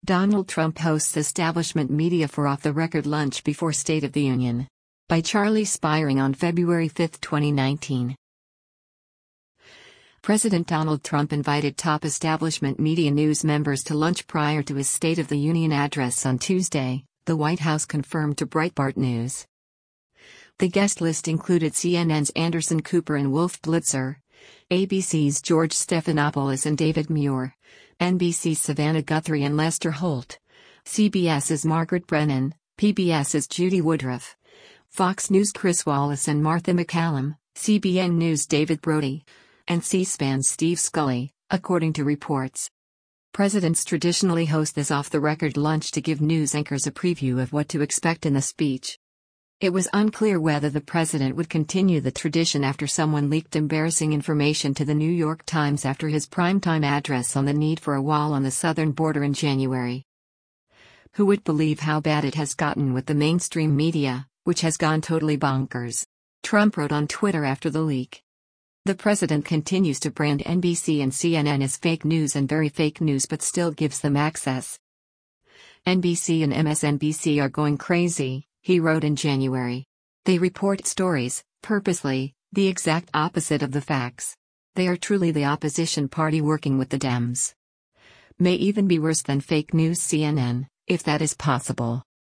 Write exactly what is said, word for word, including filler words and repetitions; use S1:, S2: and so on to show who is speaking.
S1: Donald Trump hosts establishment media for off-the-record lunch before State of the Union. By Charlie Spiring on February fifth, twenty nineteen. President Donald Trump invited top establishment media news members to lunch prior to his State of the Union address on Tuesday, the White House confirmed to Breitbart News. The guest list included C N N's Anderson Cooper and Wolf Blitzer, A B C's George Stephanopoulos and David Muir, N B C's Savannah Guthrie and Lester Holt, CBS's Margaret Brennan, PBS's Judy Woodruff, Fox News' Chris Wallace and Martha MacCallum, C B N News' David Brody, and C-SPAN's Steve Scully, according to reports. Presidents traditionally host this off-the-record lunch to give news anchors a preview of what to expect in the speech. It was unclear whether the president would continue the tradition after someone leaked embarrassing information to the New York Times after his primetime address on the need for a wall on the southern border in January. Who would believe how bad it has gotten with the mainstream media, which has gone totally bonkers? Trump wrote on Twitter after the leak. The president continues to brand N B C and C N N as fake news and very fake news but still gives them access. N B C and M S N B C are going crazy, he wrote in January. They report stories, purposely, the exact opposite of the facts. They are truly the opposition party working with the Dems. May even be worse than fake news C N N, if that is possible.